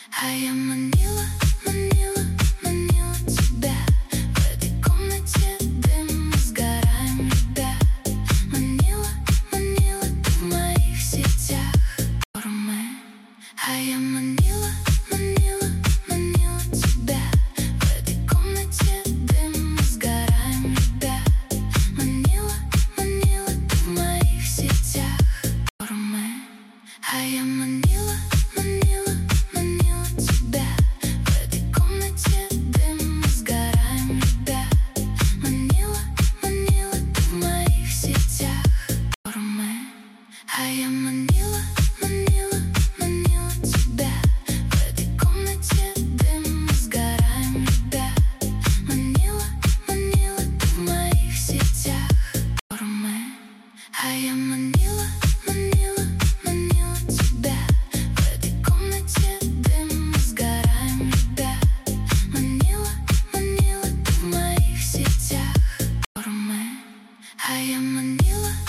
А я манила, манила, манила тебя. В этой комнате дым, мы сгораем, ребят. Манила, манила, ты в моих сетях. А я манила, манила, манила тебя. В этой комнате дым, мы сгораем, ребят. Манила, манила, ты в моих сетях. А я манила, манила, манила тебя. В этой комнате дым, мы сгораем, ребят. Манила, манила, ты в моих сетях. А я манила, манила, манила тебя. В этой комнате дым, мы сгораем, ребят. Манила, манила, ты в моих сетях. А я манила, манила, манила тебя. В этой комнате дым, мы сгораем, ребят. Манила, манила, ты в моих сетях. А я манила.